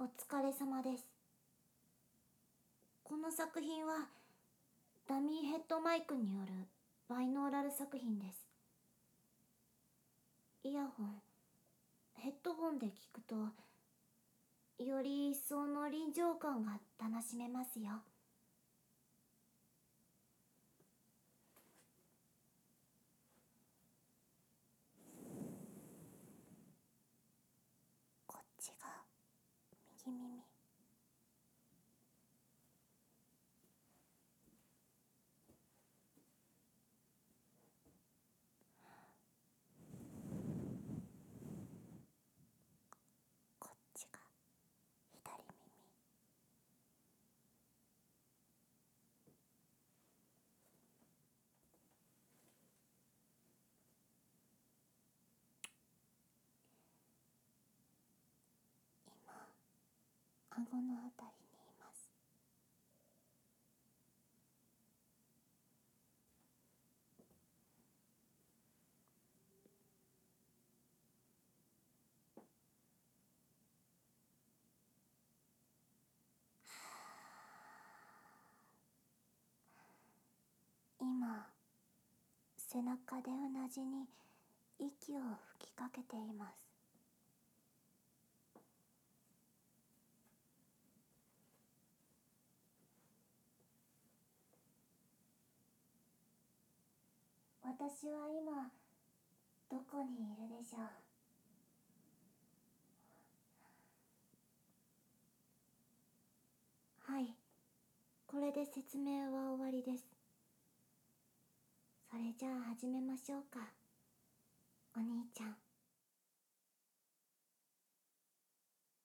お疲れ様です。この作品はダミーヘッドマイクによるバイノーラル作品です。イヤホン、ヘッドホンで聞くとより一層の臨場感が楽しめますよ。こっちが右耳。こっちが左耳。今、顎のあたりにいます。今、背中でうなじに息を吹きかけています。私は今どこにいるでしょう。はい、これで説明は終わりです。それじゃあ始めましょうか、お兄ちゃん。